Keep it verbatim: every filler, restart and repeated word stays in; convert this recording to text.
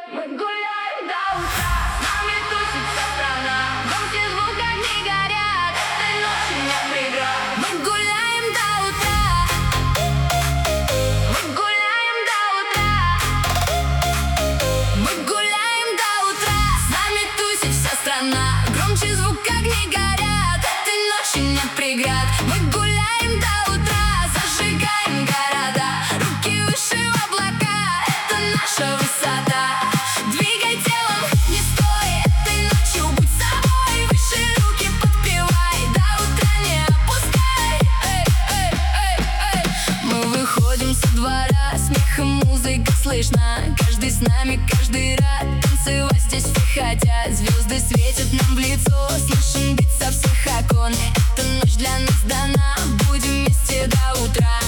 Мы гуляем до утра, с нами тусит вся страна. Громкий звук, огни горят, этой ночи нет преград. Мы гуляем до утра, мы гуляем до утра, мы гуляем до утра, с нами тусит вся страна. Громкий звук, огни горят, этой ночи нет преград. Мы гуляем до утра, зажигаем города, руки выше в облака, это наша высота. Двигай телом, не стой, этой ночью будь собой. Выше руки подпевай, до утра не опускай. Эй, эй, эй, эй. Мы выходим со двора, смех и музыка слышна. Каждый с нами, каждый рад танцевать здесь все хотят. Звезды светят нам в лицо, слышен бит со всех окон. Эта ночь для нас дана, будем вместе до утра.